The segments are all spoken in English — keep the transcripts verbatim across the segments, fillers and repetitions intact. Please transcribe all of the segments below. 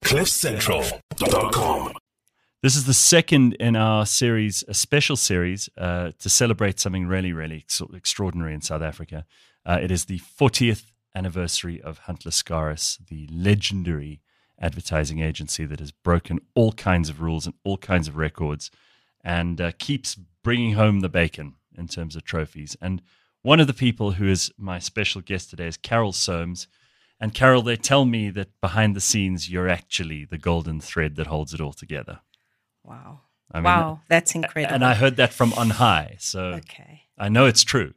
cliff central dot com. This is the second in our series, a special series, uh, to celebrate something really, really ex- extraordinary in South Africa. Uh, it is the fortieth anniversary of Hunter Scaris, the legendary advertising agency that has broken all kinds of rules and all kinds of records and uh, keeps bringing home the bacon in terms of trophies. And one of the people who is my special guest today is Carol Soames. And Carol, they tell me that behind the scenes, you're actually the golden thread that holds it all together. Wow. I mean, wow, that's incredible. And I heard that from on high, so okay. I know it's true.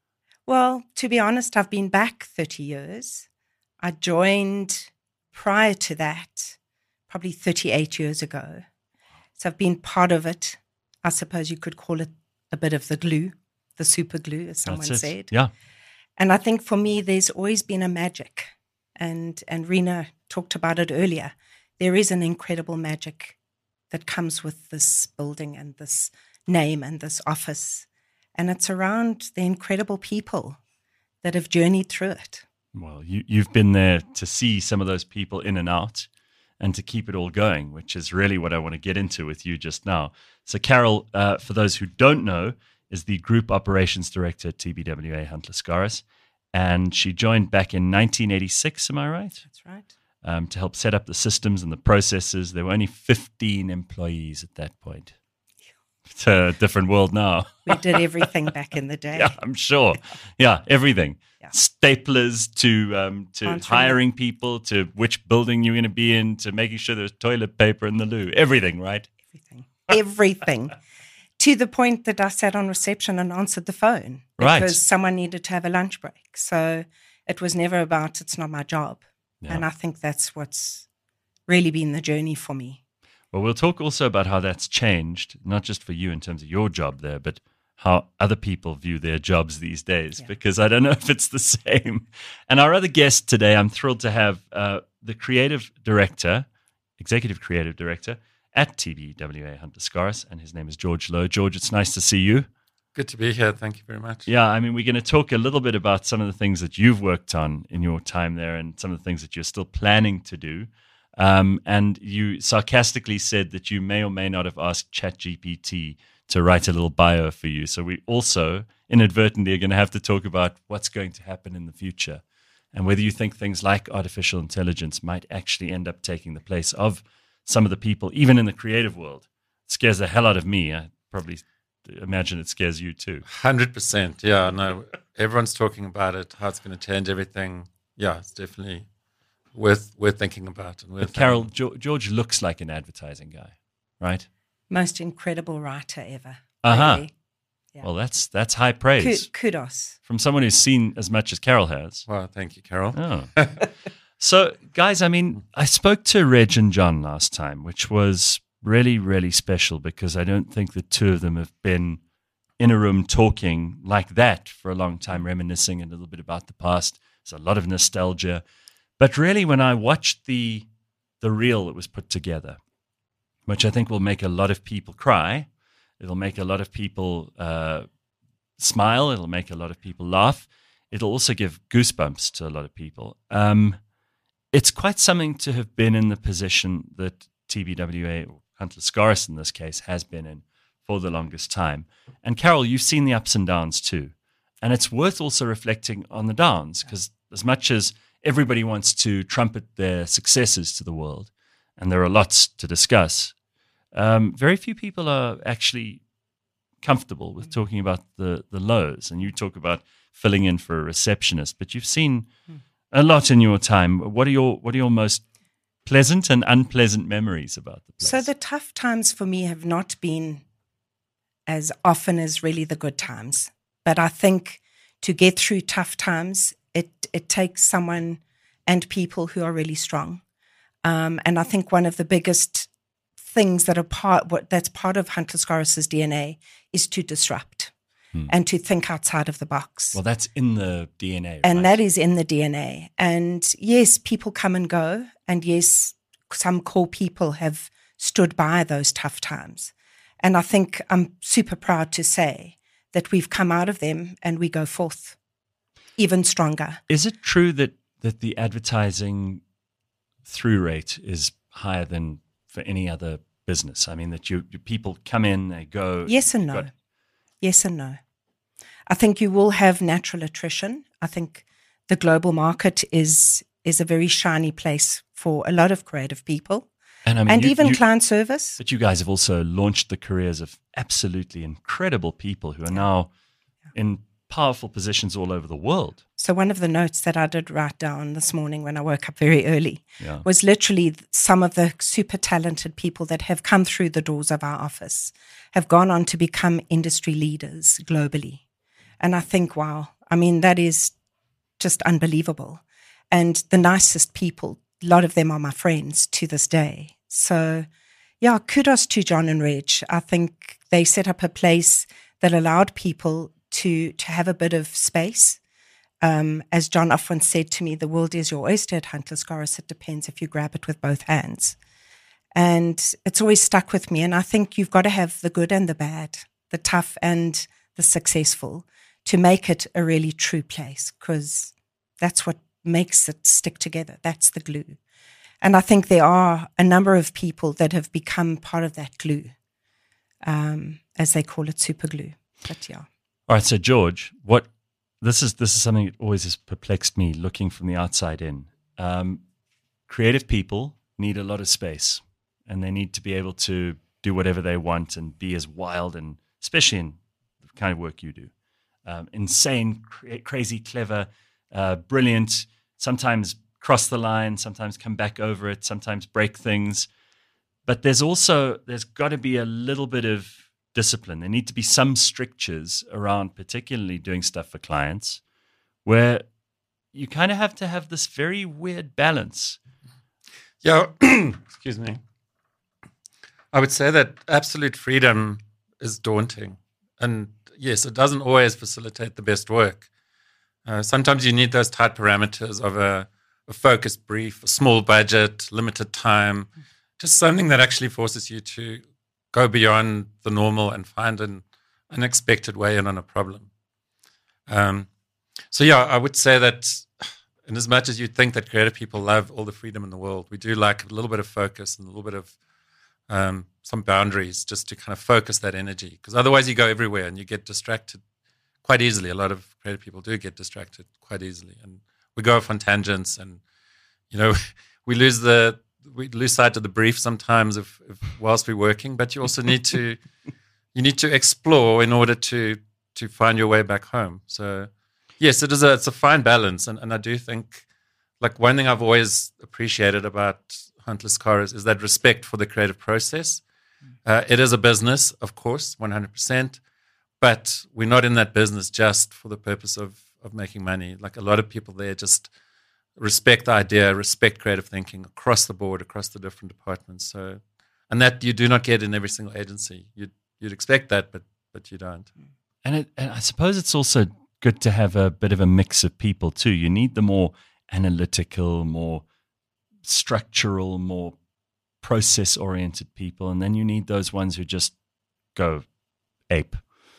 Well, to be honest, I've been back thirty years. I joined prior to that, probably thirty-eight years ago. So I've been part of it. I suppose you could call it a bit of the glue, the super glue, as someone That's it. said. Yeah. And I think for me, there's always been a magic. And, and Rena talked about it earlier. There is an incredible magic that comes with this building and this name and this office. And it's around the incredible people that have journeyed through it. Well, you, you've been there to see some of those people in and out and to keep it all going, which is really what I want to get into with you just now. So Carol, uh, for those who don't know, is the Group Operations Director at T B W A Hunter Scaris. And she joined back in nineteen eighty-six, am I right? That's right. Um, to help set up the systems and the processes. There were only fifteen employees at that point. It's a different world now. We did everything back in the day. Yeah, I'm sure. Yeah, everything. Yeah. Staplers to um, to Answering hiring people, to which building you're going to be in, to making sure there's toilet paper in the loo. Everything, right? Everything. Everything. To the point that I sat on reception and answered the phone. Right. Because someone needed to have a lunch break. So it was never about, it's not my job. Yeah. And I think that's what's really been the journey for me. Well, we'll talk also about how that's changed, not just for you in terms of your job there, but how other people view their jobs these days, Yeah. because I don't know if it's the same. And our other guest today, I'm thrilled to have uh, the creative director, executive creative director at T B W A Hunter Scaris, and his name is George Lowe. George, it's nice to see you. Good to be here. Thank you very much. Yeah, I mean, we're going to talk a little bit about some of the things that you've worked on in your time there and some of the things that you're still planning to do. Um, and you sarcastically said that you may or may not have asked ChatGPT to write a little bio for you. So we also inadvertently are going to have to talk about what's going to happen in the future and whether you think things like artificial intelligence might actually end up taking the place of some of the people, even in the creative world. It scares the hell out of me. I probably imagine it scares you too. one hundred percent. Yeah, no, everyone's talking about it, how it's going to change everything. Yeah, it's definitely worth worth thinking about. And worth But Carol, jo- George looks like an advertising guy, right? Most incredible writer ever. Uh-huh. Really. Yeah. Well, that's that's high praise Ku- Kudos. from someone who's seen as much as Carol has. Well, thank you, Carol. Oh. So, guys, I mean, I spoke to Reg and John last time, which was really, really special because I don't think the two of them have been in a room talking like that for a long time, reminiscing a little bit about the past. There's a lot of nostalgia. But really, when I watched the the reel that was put together, which I think will make a lot of people cry, it'll make a lot of people uh, smile, it'll make a lot of people laugh, it'll also give goosebumps to a lot of people. Um, it's quite something to have been in the position that T B W A, or Hunter Scaris in this case, has been in for the longest time. And Carol, you've seen the ups and downs too. And it's worth also reflecting on the downs, because as much as everybody wants to trumpet their successes to the world, and there are lots to discuss, um, very few people are actually comfortable with talking about the, the lows. And you talk about filling in for a receptionist, but you've seen a lot in your time. What are your what are your most pleasant and unpleasant memories about the place? So the tough times for me have not been as often as really the good times. But I think to get through tough times, it, it takes someone and people who are really strong. Um, and I think one of the biggest things that are part what that's part of Hunter Scaris's D N A is to disrupt hmm. and to think outside of the box. Well, that's in the D N A, right? And that is in the D N A. And yes, people come and go. And yes, some core people have stood by those tough times. And I think I'm super proud to say that we've come out of them and we go forth even stronger. Is it true that, that the advertising through rate is higher than for any other business? I mean, that you, you people come in, they go. Yes and no. got- Yes and no. I think you will have natural attrition. I think the global market is is a very shiny place for a lot of creative people, and I mean, and you- even you- client service. But you guys have also launched the careers of absolutely incredible people who are now in powerful positions all over the world. So one of the notes that I did write down this morning when I woke up very early Yeah. was literally some of the super talented people that have come through the doors of our office have gone on to become industry leaders globally. And I think, wow, I mean, that is just unbelievable. And the nicest people, a lot of them are my friends to this day. So, yeah, kudos to John and Reg. I think they set up a place that allowed people to to have a bit of space. Um, as John often said to me, the world is your oyster at Hunt Lascaris. It depends if you grab it with both hands. And it's always stuck with me. And I think you've got to have the good and the bad, the tough and the successful, to make it a really true place, because that's what makes it stick together. That's the glue. And I think there are a number of people that have become part of that glue, um, as they call it, super glue. But yeah. All right, so George, what this is this is something that always has perplexed me looking from the outside in. Um, creative people need a lot of space, and they need to be able to do whatever they want and be as wild, and especially in the kind of work you do, um, insane, cra- crazy, clever, uh, brilliant. Sometimes cross the line, sometimes come back over it, sometimes break things. But there's also there's got to be a little bit of discipline. There need to be some strictures around, particularly doing stuff for clients, where you kind of have to have this very weird balance. Yeah, excuse me. I would say that absolute freedom is daunting. And yes, it doesn't always facilitate the best work. Uh, sometimes you need those tight parameters of a, a focused brief, a small budget, limited time, just something that actually forces you to go beyond the normal and find an unexpected way in on a problem. Um, so yeah, I would say that in as much as you think that creative people love all the freedom in the world, we do like a little bit of focus and a little bit of um, some boundaries just to kind of focus that energy. Because otherwise you go everywhere and you get distracted quite easily. A lot of creative people do get distracted quite easily. And we go off on tangents and, you know, we lose the we lose sight of the brief sometimes if, if whilst we're working, but you also need to you need to explore in order to to find your way back home. So yes, it is a it's a fine balance, and, and I do think like one thing I've always appreciated about Hunt Lascaris is that respect for the creative process. Uh, it is a business, of course, one hundred percent, but we're not in that business just for the purpose of of making money. Like a lot of people there just respect the idea, respect creative thinking across the board, across the different departments. So, and that you do not get in every single agency. You'd you'd expect that, but but you don't. And, it, and I suppose it's also good to have a bit of a mix of people too. You need the more analytical, more structural, more process-oriented people, and then you need those ones who just go ape.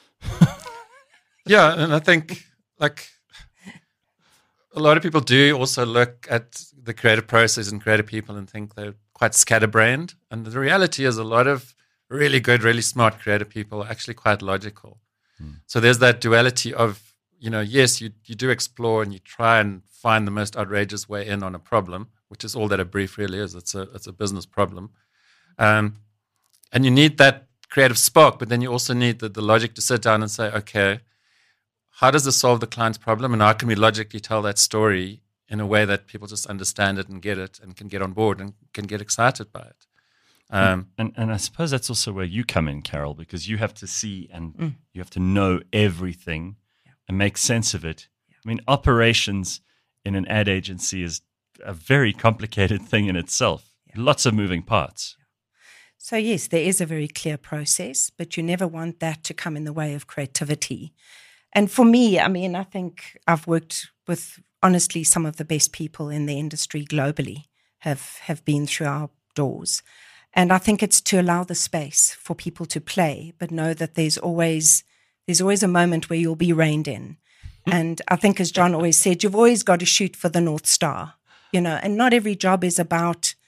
Yeah, and I think like a lot of people do also look at the creative process and creative people and think they're quite scatterbrained. And the reality is a lot of really good, really smart creative people are actually quite logical. Mm. So there's that duality of, you know, yes, you, you do explore and you try and find the most outrageous way in on a problem, which is all that a brief really is. It's a, it's a business problem. Um, and you need that creative spark, but then you also need the, the logic to sit down and say, okay, how does this solve the client's problem, and how can we logically tell that story in a way that people just understand it and get it and can get on board and can get excited by it? Um, and, and I suppose that's also where you come in, Carol, because you have to see and Mm. you have to know everything Yeah. and make sense of it. I mean, operations in an ad agency is a very complicated thing in itself. Yeah. Lots of moving parts. So yes, there is a very clear process, but you never want that to come in the way of creativity. And for me, I mean, I think I've worked with, honestly, some of the best people in the industry globally have, have been through our doors. And I think it's to allow the space for people to play, but know that there's always there's always a moment where you'll be reined in. And I think, as John always said, you've always got to shoot for the North Star, you know, and not every job is about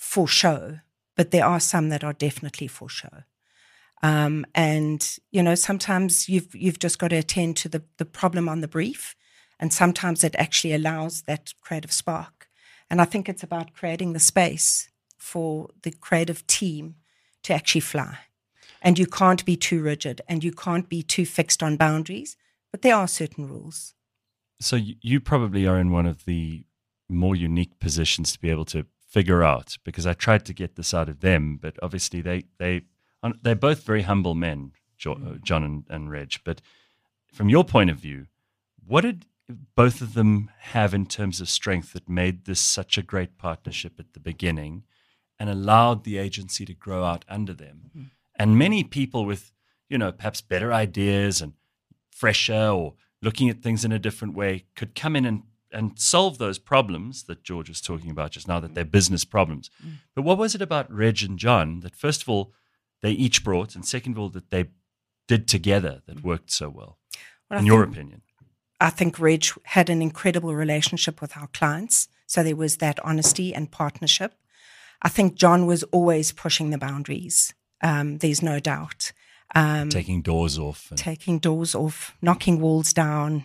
for show, but there are some that are definitely for show. Um, and, you know, sometimes you've you've just got to attend to the, the problem on the brief, and sometimes it actually allows that creative spark. And I think it's about creating the space for the creative team to actually fly. And you can't be too rigid, and you can't be too fixed on boundaries, but there are certain rules. So you, you probably are in one of the more unique positions to be able to figure out, because I tried to get this out of them, but obviously they, they, they're both very humble men, John and, and Reg. But from your point of view, what did both of them have in terms of strength that made this such a great partnership at the beginning and allowed the agency to grow out under them? Mm-hmm. And many people with, you know, perhaps better ideas and fresher or looking at things in a different way could come in and, and solve those problems that George was talking about just now, that they're business problems. Mm. But what was it about Reg and John that, first of all, they each brought, and second of all, that they did together that worked so well, well in your opinion? I think Reg had an incredible relationship with our clients, so there was that honesty and partnership. I think John was always pushing the boundaries. Um, there's no doubt. Um, taking doors off. And- taking doors off, knocking walls down,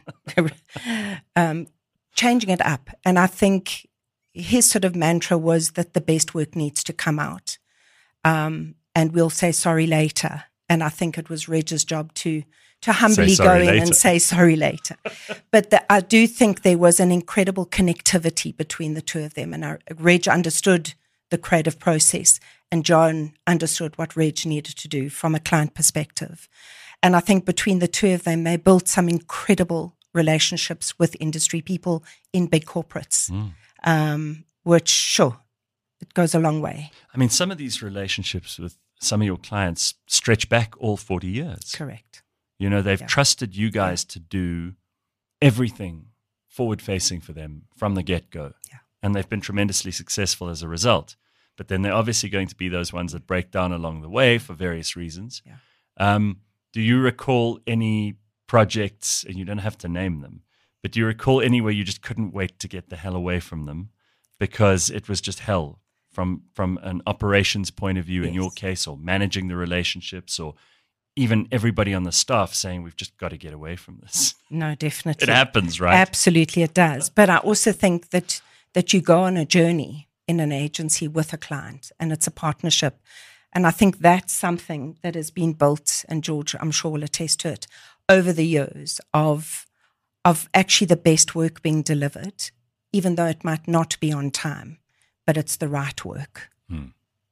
um, changing it up. And I think his sort of mantra was that the best work needs to come out. Um, and we'll say sorry later. And I think it was Reg's job to to humbly go in later. and say sorry later. But the, I do think there was an incredible connectivity between the two of them. And our, Reg understood the creative process, and John understood what Reg needed to do from a client perspective. And I think between the two of them, they built some incredible relationships with industry people in big corporates, mm. um, which, sure, it goes a long way. I mean, some of these relationships with some of your clients stretch back all forty years. Correct. You know, they've yeah. trusted you guys yeah. to do everything forward-facing for them from the get-go. Yeah. And they've been tremendously successful as a result. But then they're obviously going to be those ones that break down along the way for various reasons. Yeah. Um, do you recall any projects, and you don't have to name them, but do you recall any where you just couldn't wait to get the hell away from them because it was just hell from from an operations point of view yes. in your case, or managing the relationships, or even everybody on the staff saying we've just got to get away from this? No, definitely. It happens, right? Absolutely it does. But I also think that that you go on a journey in an agency with a client, and it's a partnership. And I think that's something that has been built, and George, I'm sure, will attest to it, over the years of, of actually the best work being delivered, even though it might not be on time, but it's the right work. Hmm.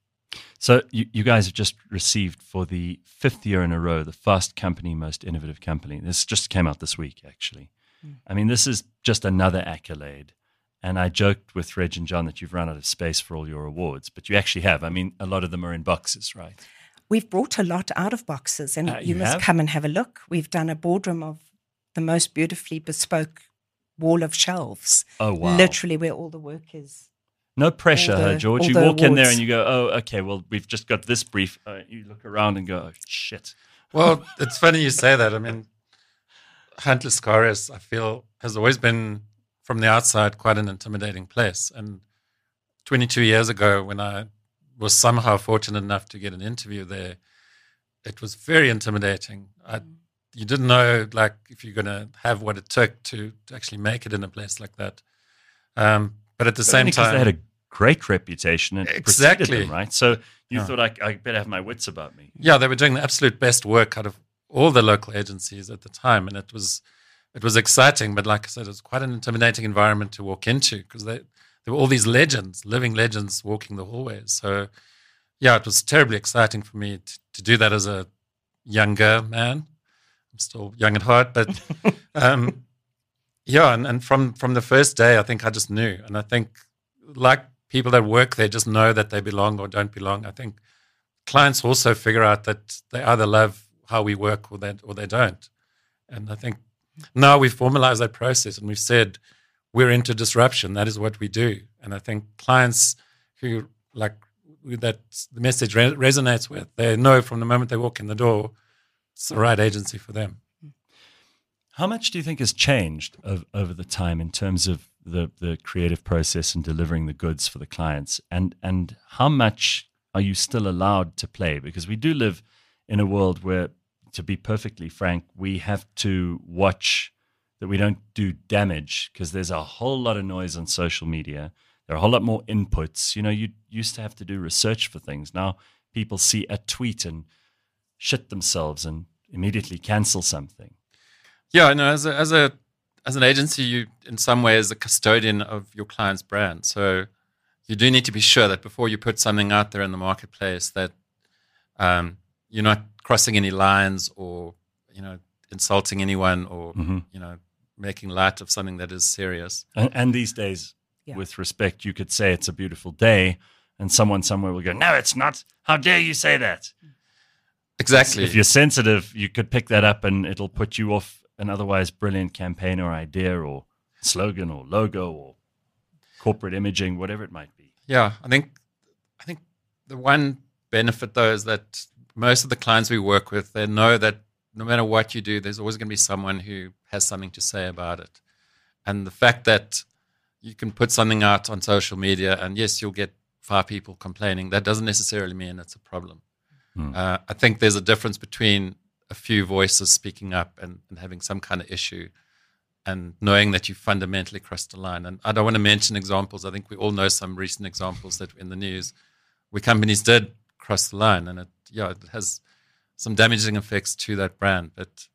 So you, you guys have just received for the fifth year in a row the Fast Company Most Innovative Company. This just came out this week, actually. Hmm. I mean, this is just another accolade. And I joked with Reg and John that you've run out of space for all your awards, but you actually have. I mean, a lot of them are in boxes, right? We've brought a lot out of boxes, and uh, you, you must have? come and have a look. We've done a boardroom of the most beautifully bespoke wall of shelves. Oh, wow. Literally where all the work is. No pressure, the, huh, George? You walk awards. in there and you go, oh, okay, well, we've just got this brief. Uh, you look around and go, oh, shit. Well, it's funny you say that. I mean, Hunt Lascaris, I feel, has always been, from the outside, quite an intimidating place. And twenty-two years ago, when I was somehow fortunate enough to get an interview there, it was very intimidating. I, you didn't know, like, if you're going to have what it took to, to actually make it in a place like that. Um, but at the but same time, they had a great reputation and exactly them, right? So you yeah. thought, I, I better have my wits about me. Yeah, they were doing the absolute best work out of all the local agencies at the time, and it was it was exciting. But like I said, it was quite an intimidating environment to walk into because they there were all these legends, living legends, walking the hallways. So yeah, it was terribly exciting for me to, to do that as a younger man. I'm still young at heart, but um, yeah, and, and from, from the first day, I think I just knew. And I think like people that work there just know that they belong or don't belong. I think clients also figure out that they either love how we work or they, or they don't. And I think now we've formalized that process and we've said we're into disruption. That is what we do. And I think clients who like that the message re- resonates with, they know from the moment they walk in the door, it's the right agency for them. How much do you think has changed of, over the time in terms of the the creative process and delivering the goods for the clients, and and how much are you still allowed to play? Because we do live in a world where, to be perfectly frank, we have to watch that we don't do damage, because there's a whole lot of noise on social media. There are a whole lot more inputs. You know, you used to have to do research for things. Now people see a tweet and shit themselves and immediately cancel something. Yeah, I know. As a as a as an agency, you in some ways a custodian of your client's brand. So you do need to be sure that before you put something out there in the marketplace, that um, you're not crossing any lines, or you know, insulting anyone, or Mm-hmm. you know, making light of something that is serious. And, and these days, Yeah. with respect, you could say it's a beautiful day, and someone somewhere will go, "No, it's not. How dare you say that?" Exactly. If you're sensitive, you could pick that up, and it'll put you off an otherwise brilliant campaign or idea or slogan or logo or corporate imaging, whatever it might be. Yeah, I think I think the one benefit though is that most of the clients we work with, they know that no matter what you do, there's always going to be someone who has something to say about it. And the fact that you can put something out on social media, and yes, you'll get five people complaining, that doesn't necessarily mean it's a problem. Hmm. Uh, I think there's a difference between a few voices speaking up and, and having some kind of issue, and knowing that you fundamentally crossed the line. And I don't want to mention examples. I think we all know some recent examples that were in the news where companies did cross the line, and it, yeah, it has some damaging effects to that brand. But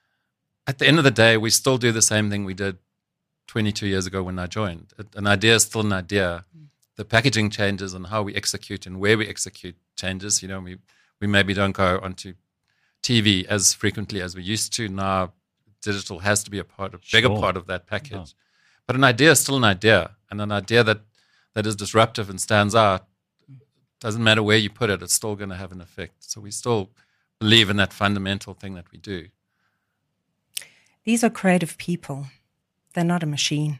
at the end of the day, we still do the same thing we did twenty-two years ago when I joined. It, an idea is still an idea. The packaging changes, and how we execute and where we execute changes. You know, we, we maybe don't go onto T V as frequently as we used to. Now digital has to be a part of, bigger Sure. part of that package. Oh. But an idea is still an idea, and an idea that, that is disruptive and stands out, doesn't matter where you put it, it's still going to have an effect. So we still believe in that fundamental thing that we do. These are creative people. They're not a machine.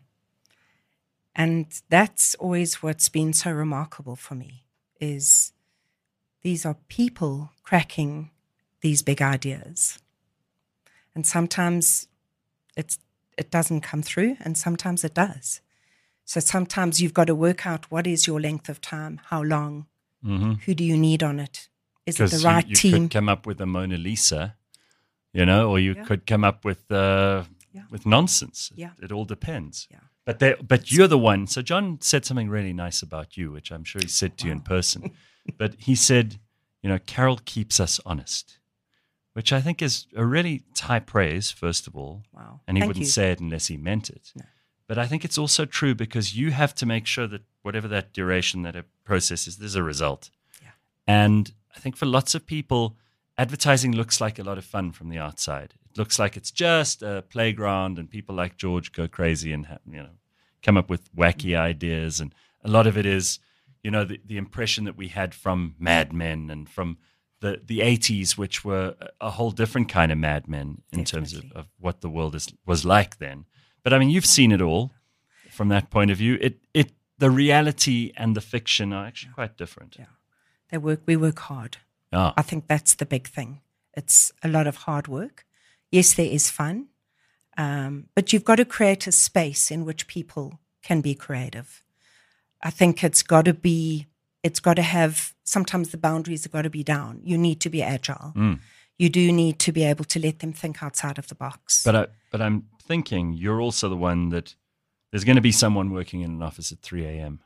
And that's always what's been so remarkable for me, is these are people cracking these big ideas. And sometimes it's, it doesn't come through, and sometimes it does. So sometimes you've got to work out, what is your length of time, how long, Mm-hmm. who do you need on it? Is it the Because right you, you team? could come up with a Mona Lisa, you know, or you Yeah. could come up with uh, Yeah. with nonsense. Yeah. It, it all depends. Yeah. But they, but you're the one. So John said something really nice about you, which I'm sure he said to you in person. But he said, you know, Carol keeps us honest, which I think is a really high praise, first of all. Wow. And he Thank wouldn't you. say it unless he meant it. No. But I think it's also true, because you have to make sure that whatever that duration, that a process is, there's a result. Yeah. And I think for lots of people, advertising looks like a lot of fun from the outside. It looks like it's just a playground, and people like George go crazy and ha- you know come up with wacky ideas. And a lot of it is, you know, the, the impression that we had from Mad Men and from the, the eighties, which were a whole different kind of Mad Men in terms of, Definitely. of what the world is, was like then. But I mean, you've seen it all from that point of view. It it the reality and the fiction are actually quite different. Yeah. They work, we work hard. Ah, I think that's the big thing. It's a lot of hard work. Yes, there is fun, um, but you've got to create a space in which people can be creative. I think it's got to be, it's got to have, sometimes the boundaries have got to be down. You need to be agile. Mm. You do need to be able to let them think outside of the box. But I, but I'm thinking you're also the one that there's going to be someone working in an office at three a.m.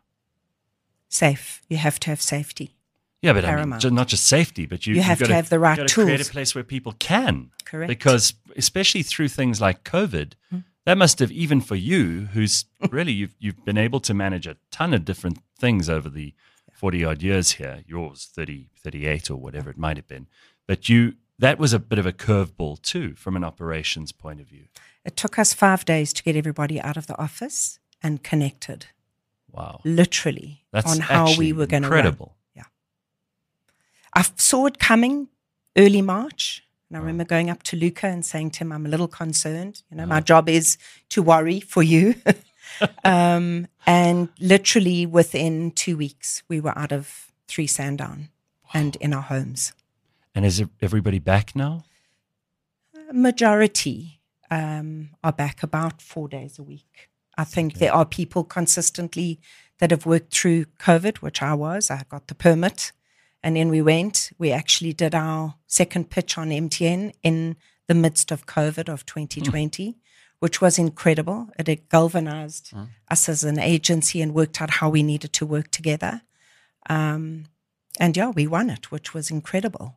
Safe. You have to have safety. Yeah, but I mean, Paramount. ju- not just safety, but you, You you've have to gotta- have the right you've gotta create tools. a place where people can. Correct. Because especially through things like COVID, that must have, even for you, who's really, you've, you've been able to manage a ton of different things over the forty odd years here, yours thirty, thirty-eight or whatever it might have been. But you, that was a bit of a curveball too, from an operations point of view. It took us five days to get everybody out of the office and connected, Wow. literally, That's on how actually we were going to run. incredible. I saw it coming early March. And I remember going up to Luca and saying to him, I'm a little concerned. You know, my job is to worry for you. um, and literally within two weeks, we were out of Three Sandown and in our homes. And is everybody back now? A majority um, are back about four days a week. I think there are people consistently that have worked through COVID, which I was. I got the permit, and then we went. We actually did our second pitch on M T N in the midst of COVID of twenty twenty, mm. which was incredible. It had galvanized mm. us as an agency and worked out how we needed to work together. Um, and yeah, we won it, which was incredible.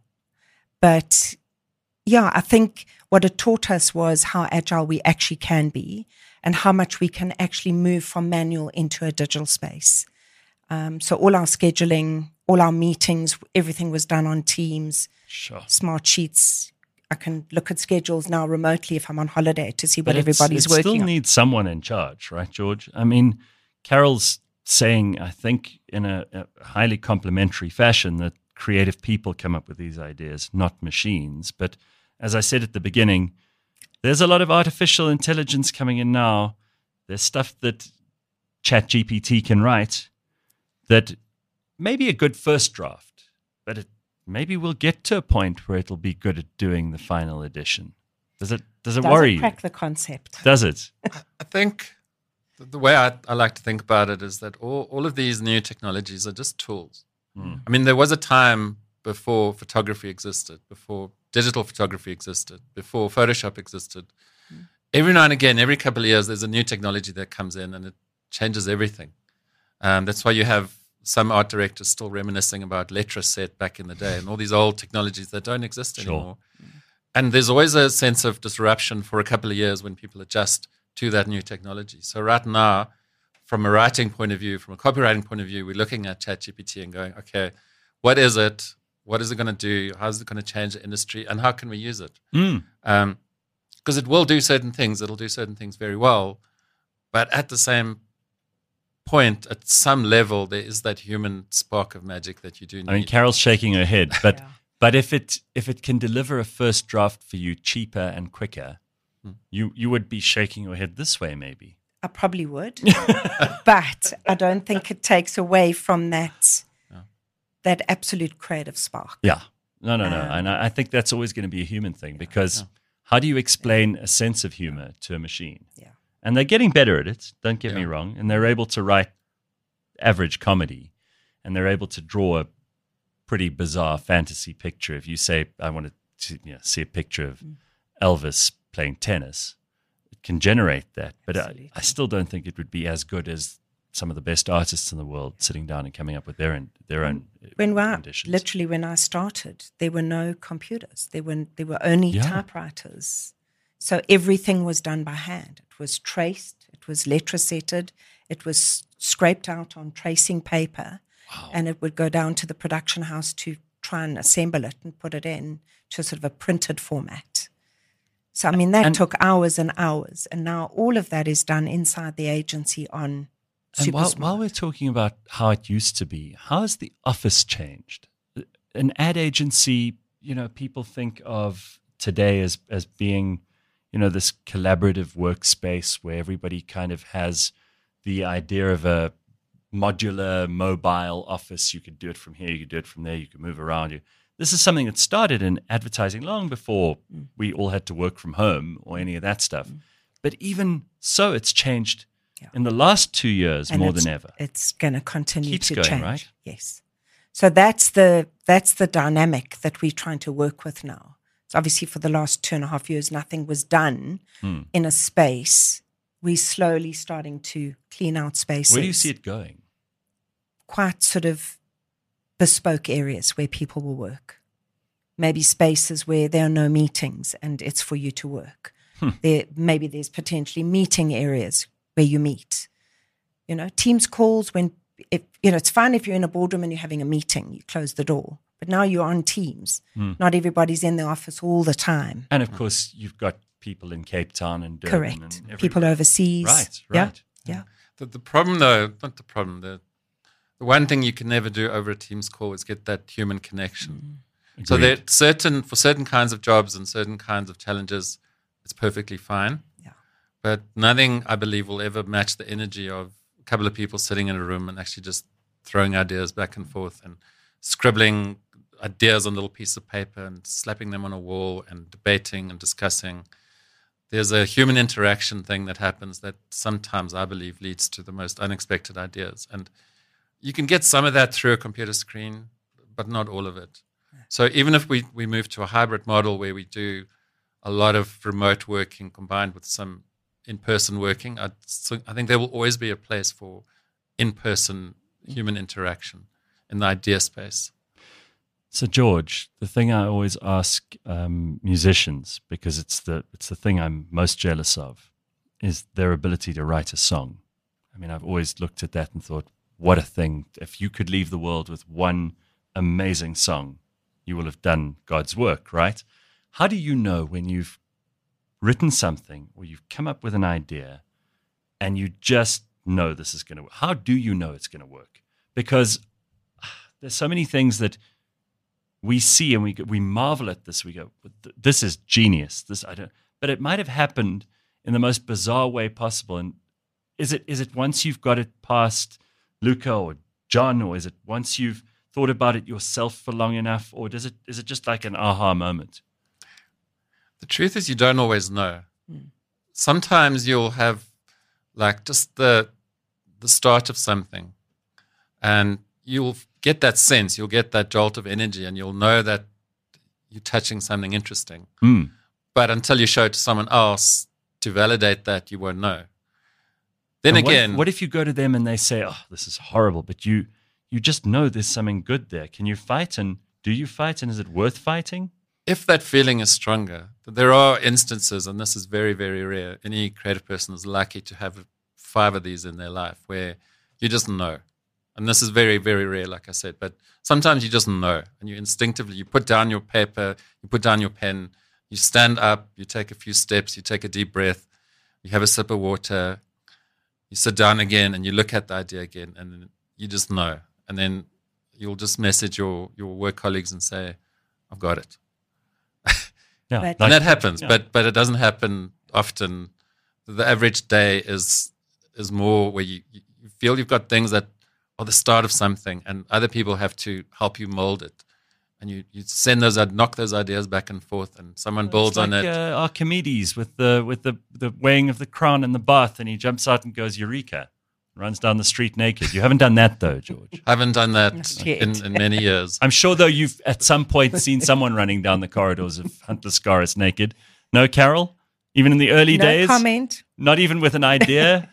But yeah, I think what it taught us was how agile we actually can be and how much we can actually move from manual into a digital space. Um, so all our scheduling, all our meetings, everything was done on Teams, sure. smart sheets. I can look at schedules now remotely if I'm on holiday to see what but everybody's it working still on. needs someone in charge, right, George? I mean, Carol's saying, I think, in a, a highly complimentary fashion that creative people come up with these ideas, not machines. But as I said at the beginning, there's a lot of artificial intelligence coming in now. There's stuff that ChatGPT can write that may be a good first draft, but it maybe we'll get to a point where it'll be good at doing the final edition. Does it Does it Does worry it you? crack the concept? Does it? I think the, the way I, I like to think about it is that all, all of these new technologies are just tools. Mm. I mean, there was a time before photography existed, before digital photography existed, before Photoshop existed. Mm. Every now and again, every couple of years, there's a new technology that comes in and it changes everything. Um, that's why you have some art directors still reminiscing about Letraset back in the day and all these old technologies that don't exist Sure. anymore. And there's always a sense of disruption for a couple of years when people adjust to that new technology. So right now, from a writing point of view, from a copywriting point of view, we're looking at ChatGPT and going, okay, what is it? What is it going to do? How is it going to change the industry? And how can we use it? Mm. Um, because it will do certain things. It'll do certain things very well. But at the same point, at some level, there is that human spark of magic that you do need. I mean, Carol's shaking her head, but Yeah. but if it if it can deliver a first draft for you cheaper and quicker, Hmm. you you would be shaking your head this way, maybe. I probably would, but I don't think it takes away from that Yeah. that absolute creative spark. Yeah. No, no, no. Um, and I I think that's always going to be a human thing because Yeah. how do you explain a sense of humor to a machine? Yeah. And they're getting better at it, don't get me Yeah. wrong. And they're able to write average comedy and they're able to draw a pretty bizarre fantasy picture. If you say, I want to you know, see a picture of Mm. Elvis playing tennis, it can generate that. But I, Absolutely. I still don't think it would be as good as some of the best artists in the world sitting down and coming up with their own, their own uh, When I, renditions. literally when I started, there were no computers. There were there were only Yeah. typewriters. So everything was done by hand. It was traced. It was letrasetted. It was scraped out on tracing paper, Wow. and it would go down to the production house to try and assemble it and put it in to sort of a printed format. So, I mean, that And- took hours and hours. And now all of that is done inside the agency on And Super while, Smart. while we're talking about how it used to be, how has the office changed? An ad agency, you know, people think of today as as being, you know, this collaborative workspace where everybody kind of has the idea of a modular mobile office. You could do it from here, you could do it from there, you could move around. You. This is something that started in advertising long before Mm. we all had to work from home or any of that stuff. But even so, it's changed Yeah. in the last two years And more it's- than ever. It's going to continue Keeps to going, change. right? Yes. So that's the that's the dynamic that we're trying to work with now. So obviously, for the last two and a half years, nothing was done Hmm. in a space. We're slowly starting to clean out spaces. Where do you see it going? Quite sort of bespoke areas where people will work. Maybe spaces where there are no meetings and it's for you to work. Hmm. There, maybe there's potentially meeting areas where you meet. You know, Teams calls when, if, you know, it's fine if you're in a boardroom and you're having a meeting, you close the door. But now you're on Teams. Hmm. Not everybody's in the office all the time. And of course, you've got people in Cape Town and Durban Correct. and everywhere. People overseas. Right, Yeah. right. Yeah. The, the problem, though, not the problem, the, the one thing you can never do over a Teams call is get that human connection. So Agreed. there certain for certain kinds of jobs and certain kinds of challenges, it's perfectly fine. Yeah. But nothing, I believe, will ever match the energy of a couple of people sitting in a room and actually just throwing ideas back and forth and scribbling ideas on a little piece of paper and slapping them on a wall and debating and discussing. there's a human interaction thing that happens that sometimes I believe leads to the most unexpected ideas. And you can get some of that through a computer screen, but not all of it. So even if we, we move to a hybrid model where we do a lot of remote working combined with some in-person working, I, so I think there will always be a place for in-person human interaction in the idea space. So, George, the thing I always ask um, musicians, because it's the it's the thing I'm most jealous of, is their ability to write a song. I mean, I've always looked at that and thought, what a thing. If you could leave the world with one amazing song, you will have done God's work, right? How do you know when you've written something or you've come up with an idea and you just know this is going to work? How do you know it's going to work? Because there's so many things that we see and we we marvel at this. We go, this is genius. This I don't. But it might have happened in the most bizarre way possible. And is it is it once you've got it past Luca or John, or is it once you've thought about it yourself for long enough, or does it is it just like an aha moment? The truth is, you don't always know. Mm. Sometimes you'll have like just the the start of something, and you'll get that sense, you'll get that jolt of energy, and you'll know that you're touching something interesting. Mm. But until you show it to someone else to validate that, you won't know. Then and again, what if, what if you go to them and they say, "Oh, this is horrible," but you you just know there's something good there? Can you fight? And do you fight? And is it worth fighting? If that feeling is stronger, there are instances, and this is very, very rare. Any creative person is lucky to have five of these in their life where you just know. And this is very, very rare, like I said. But sometimes you just know, and you instinctively, you put down your paper, you put down your pen, you stand up, you take a few steps, you take a deep breath, you have a sip of water, you sit down again, and you look at the idea again, and you just know. And then you'll just message your, your work colleagues and say, I've got it. Yeah, But- And that happens, yeah. but but it doesn't happen often. The average day is is more where you, you feel you've got things that are the start of something, and other people have to help you mold it. And you, you send those, knock those ideas back and forth, and someone builds It's like, on it. Uh, Archimedes with the with the, the weighing of the crown in the bath, and he jumps out and goes, Eureka, runs down the street naked. You haven't done that though, George. I haven't done that Not yet. in, in many years. I'm sure though you've at some point seen someone running down the corridors of Hunt Lascaris naked. No, Carol? Even in the early No days? comment. Not even with an idea?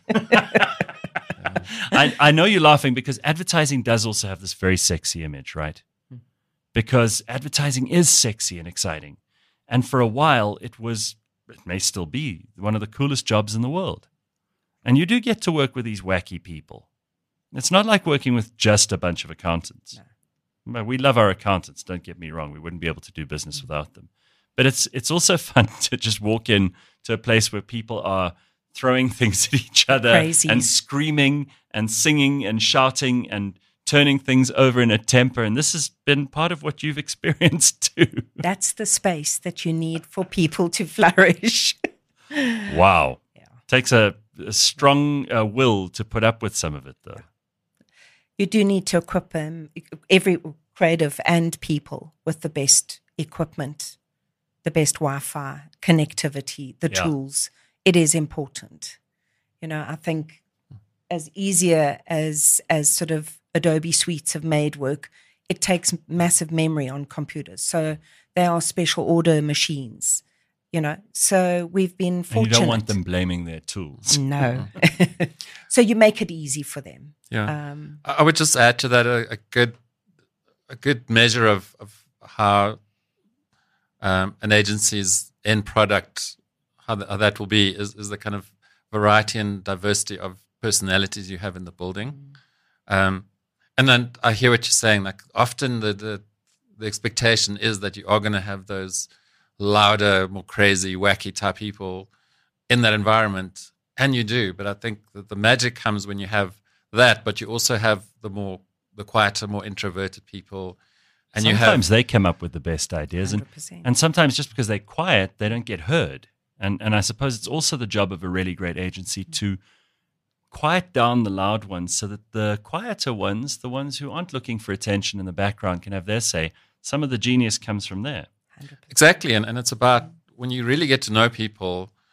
I, I know you're laughing because advertising does also have this very sexy image, right? Because advertising is sexy and exciting. And for a while, it was, it may still be, one of the coolest jobs in the world. And you do get to work with these wacky people. It's not like working with just a bunch of accountants. But we love our accountants, don't get me wrong. We wouldn't be able to do business without them. But it's it's also fun to just walk in to a place where people are throwing things at each other Crazies. and screaming and singing and shouting and turning things over in a temper. And this has been part of what you've experienced too. That's the space that you need for people to flourish. Wow. Yeah. Takes a, a strong uh, will to put up with some of it, though. You do need to equip um, every creative and people with the best equipment, the best Wi-Fi, connectivity, the Yeah. tools. It is important. You know, I think as easier as as sort of Adobe suites have made work, it takes massive memory on computers. So they are special order machines, you know. So we've been And you fortunate. don't want them blaming their tools. No. So you make it easy for them. Yeah. Um, I I would just add to that a, a good a good measure of, of how um, an agency's end product, how, the, how that will be, is, is the kind of variety and diversity of personalities you have in the building. Um, and then I hear what you're saying. Like often the the, the expectation is that you are going to have those louder, more crazy, wacky type people in that environment, and you do. But I think that the magic comes when you have that, but you also have the more the quieter, more introverted people, and you Sometimes have they come up with the best ideas. one And hundred percent. And sometimes just because they're quiet, they don't get heard. And and I suppose it's also the job of a really great agency to quiet down the loud ones so that the quieter ones, the ones who aren't looking for attention in the background, can have their say. Some of the genius comes from there. one hundred percent. exactly, and, and it's about when you really get to know people,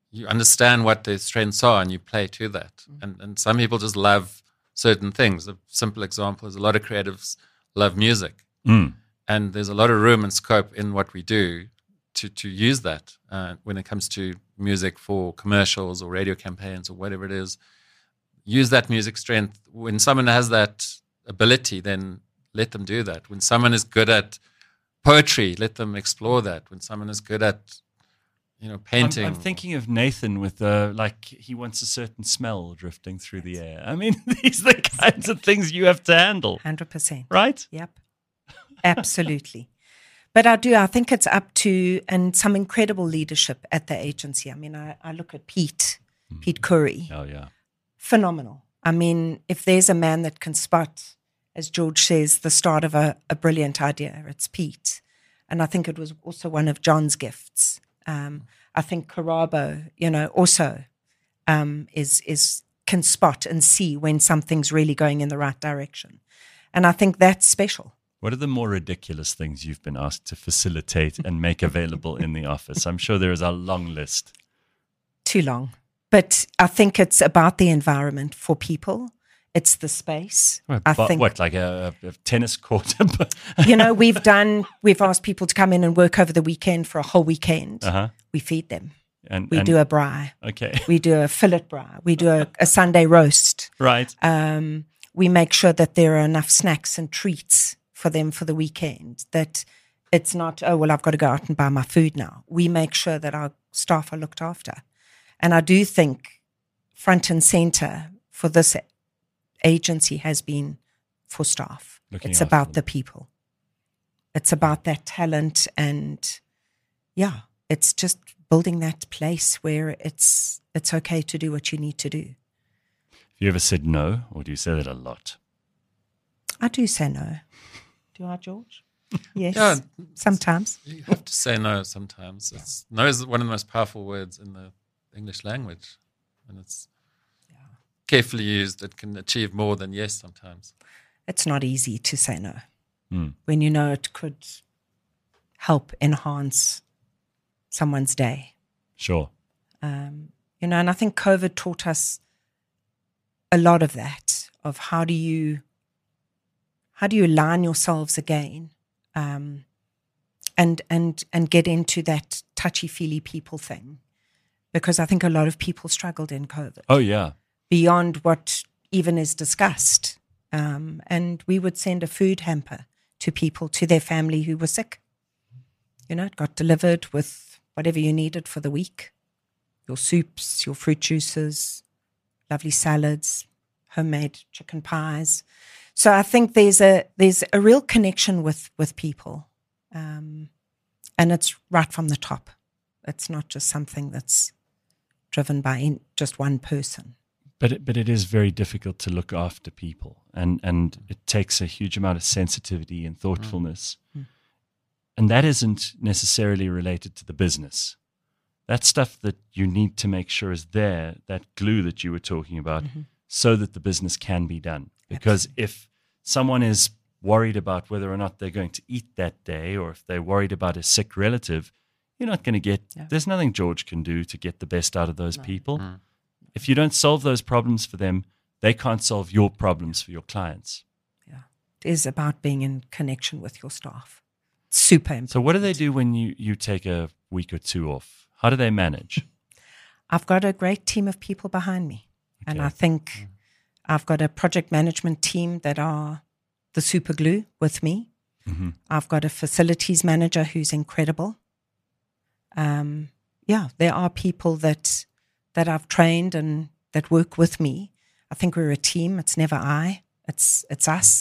you understand what their strengths are and you play to that. Mm-hmm. And and some people just love certain things. A simple example is a lot of creatives love music. Mm. And there's a lot of room and scope in what we do to, to use that uh, when it comes to music for commercials or radio campaigns or whatever it is. Use that music strength. When someone has that ability, then let them do that. When someone is good at poetry, let them explore that. When someone is good at, you know, painting. I'm, I'm thinking of Nathan with uh, like he wants a certain smell drifting through the air. I mean, these are the kinds of things you have to handle. one hundred percent. Right? Yep. Absolutely. But I do, I think it's up to, and some incredible leadership at the agency. I mean, I, I look at Pete, mm. Pete Curry. Oh, yeah. Phenomenal. I mean, if there's a man that can spot, as George says, the start of a, a brilliant idea, it's Pete. And I think it was also one of John's gifts. Um, I think Karabo, you know, also um, is is can spot and see when something's really going in the right direction. And I think that's special. What are the more ridiculous things you've been asked to facilitate and make available in the office? I'm sure there is a long list. Too long. But I think it's about the environment for people. It's the space. What, I but think, what, like a, a tennis court? you know, we've done, we've asked people to come in and work over the weekend for a whole weekend. Uh-huh. We feed them. And, we and, do a braai. Okay. We do a fillet braai. We do a, a Sunday roast. Right. Um, we make sure that there are enough snacks and treats for them for the weekend, that it's not, oh, well, I've got to go out and buy my food now. We make sure that our staff are looked after. And I do think front and center for this agency has been for staff. Looking it's after about them. the people. It's about that talent, and yeah, it's just building that place where it's it's okay to do what you need to do. Have you ever said no, or do you say that a lot? I do say no. Do I, George? Yes. Yeah, sometimes. You have to say no sometimes. It's, no is one of the most powerful words in the English language. And it's yeah. carefully used. It can achieve more than yes sometimes. It's not easy to say no. Mm. When you know it could help enhance someone's day. Sure. Um, you know, and I think COVID taught us a lot of that, of how do you how do you align yourselves again, um, and and and get into that touchy-feely people thing, because I think a lot of people struggled in COVID. Oh yeah, beyond what even is discussed, um, and we would send a food hamper to people, to their family who were sick. You know, it got delivered with whatever you needed for the week: your soups, your fruit juices, lovely salads, homemade chicken pies. So I think there's a there's a real connection with with people, um, and it's right from the top. It's not just something that's driven by in, just one person. But it, but it is very difficult to look after people, and, and it takes a huge amount of sensitivity and thoughtfulness, mm. and that isn't necessarily related to the business. That's stuff that you need to make sure is there, that glue that you were talking about, mm-hmm. so that the business can be done. Because Absolutely. If someone is worried about whether or not they're going to eat that day, or if they're worried about a sick relative, you're not going to get, yeah. there's nothing George can do to get the best out of those no. people. Mm. If you don't solve those problems for them, they can't solve your problems for your clients. Yeah, it is about being in connection with your staff. Super important. So what do they do when you, you take a week or two off? How do they manage? I've got a great team of people behind me. Okay. And I think mm. I've got a project management team that are the super glue with me. Mm-hmm. I've got a facilities manager who's incredible. Um, yeah, there are people that that I've trained and that work with me. I think we're a team. It's never I. It's it's us.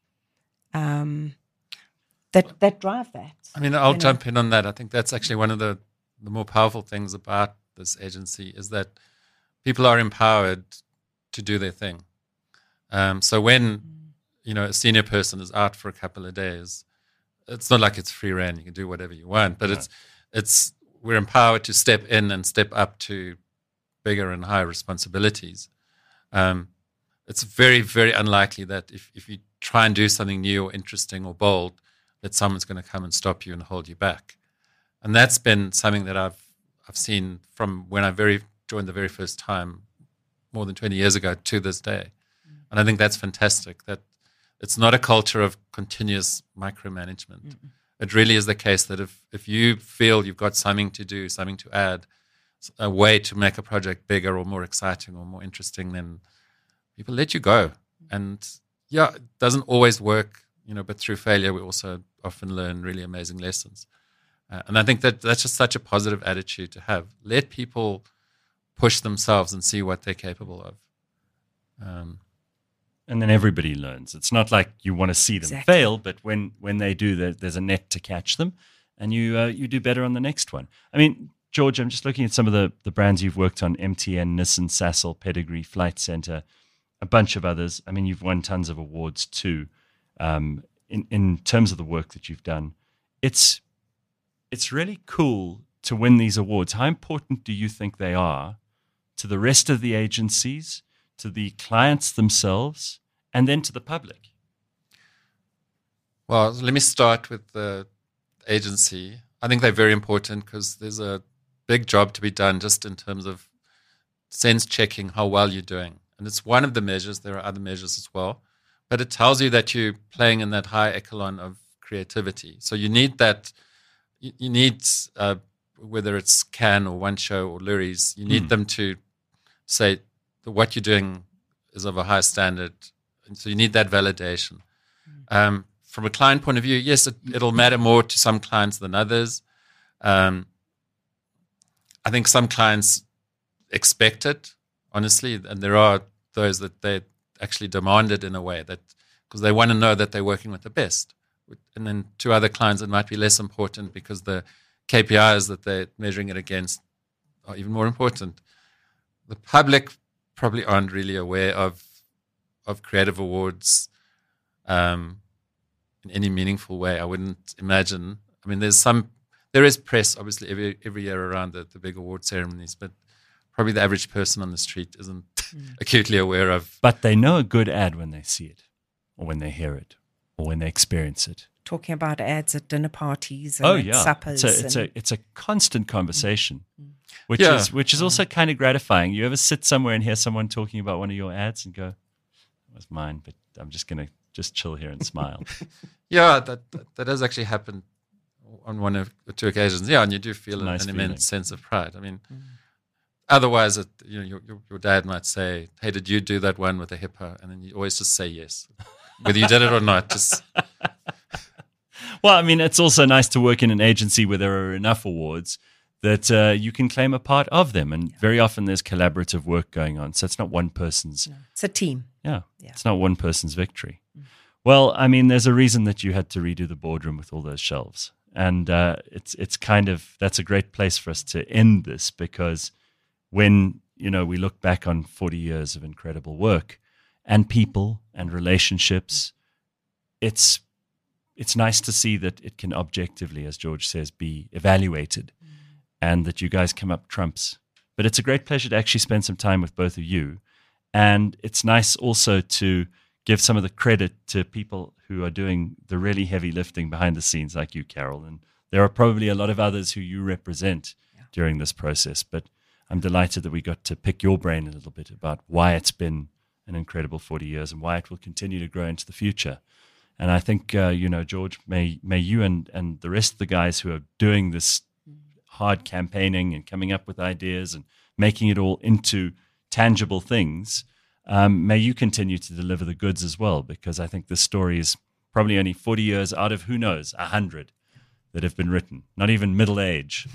Um, that that drive that. I mean, I'll jump know. in on that. I think that's actually one of the, the more powerful things about this agency is that people are empowered to do their thing. Um, so when, you know, a senior person is out for a couple of days, it's not like it's free rein. You can do whatever you want, but right. it's it's we're empowered to step in and step up to bigger and higher responsibilities. Um, it's very, very unlikely that if, if you try and do something new or interesting or bold, that someone's going to come and stop you and hold you back. And that's been something that I've I've seen from when I very joined the very first time, more than twenty years ago, to this day. Mm. And I think that's fantastic, that it's not a culture of continuous micromanagement. Mm-mm. It really is the case that if, if you feel you've got something to do, something to add, a way to make a project bigger or more exciting or more interesting, then people let you go. And yeah, it doesn't always work, you know, but through failure, we also often learn really amazing lessons. Uh, and I think that that's just such a positive attitude to have. Let people push themselves and see what they're capable of. Um, and then everybody learns. It's not like you want to see them exactly. fail, but when, when they do, there, there's a net to catch them, and you uh, you do better on the next one. I mean, George, I'm just looking at some of the, the brands you've worked on, M T N, Nissan, Sasol, Pedigree, Flight Centre, a bunch of others. I mean, you've won tons of awards too. Um, in, in terms of the work that you've done, it's it's really cool to win these awards. How important do you think they are to the rest of the agencies, to the clients themselves, and then to the public? Well, let me start with the agency. I think they're very important because there's a big job to be done just in terms of sense checking how well you're doing. And it's one of the measures. There are other measures as well. But it tells you that you're playing in that high echelon of creativity. So you need that, you, you need, uh, whether it's Cannes or One Show or Lurie's, you need mm. them to say that what you're doing is of a high standard. And so you need that validation. Mm. Um, from a client point of view, yes, it, it'll matter more to some clients than others. Um, I think some clients expect it, honestly, and there are those that they actually demand it in a way that because they want to know that they're working with the best. And then to other clients, it might be less important because the K P Is that they're measuring it against are even more important. The public probably aren't really aware of of creative awards um, in any meaningful way. I wouldn't imagine. I mean, there's some, there is press obviously every every year around the, the big award ceremonies, but probably the average person on the street isn't mm. acutely aware of. But they know a good ad when they see it, or when they hear it, or when they experience it. Talking about ads at dinner parties and oh, at yeah. suppers. It's a, it's, a, it's a constant conversation, mm. which yeah. is which is also kind of gratifying. You ever sit somewhere and hear someone talking about one of your ads and go, "That was mine, but I'm just going to just chill here and smile." yeah, that, that that does actually happen on one or two occasions. Yeah, and you do feel nice an feeling. immense sense of pride. I mean, mm. otherwise, it, you know, your, your your dad might say, "Hey, did you do that one with the hippo?" And then you always just say yes, whether you did it or not. Just well, I mean, it's also nice to work in an agency where there are enough awards that uh, you can claim a part of them. And yeah. very often there's collaborative work going on. So it's not one person's. No, it's a team. Yeah, yeah. It's not one person's victory. Mm. Well, I mean, there's a reason that you had to redo the boardroom with all those shelves. And uh, it's it's kind of, that's a great place for us to end this, because when, you know, we look back on forty years of incredible work and people and relationships, it's it's nice to see that it can objectively, as George says, be evaluated mm. and that you guys come up trumps. But it's a great pleasure to actually spend some time with both of you. And it's nice also to give some of the credit to people who are doing the really heavy lifting behind the scenes, like you, Carol. And there are probably a lot of others who you represent yeah. during this process. But I'm delighted that we got to pick your brain a little bit about why it's been an incredible forty years and why it will continue to grow into the future. And I think, uh, you know, George, may may you and, and the rest of the guys who are doing this hard campaigning and coming up with ideas and making it all into tangible things, um, may you continue to deliver the goods as well, because I think this story is probably only forty years out of, who knows, one hundred that have been written, not even middle age.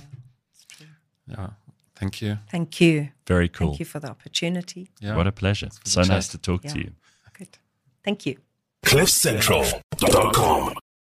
Yeah, thank you. Thank you. Very cool. Thank you for the opportunity. Yeah. What a pleasure. So nice to talk yeah. to you. Good. Thank you. cliff central dot com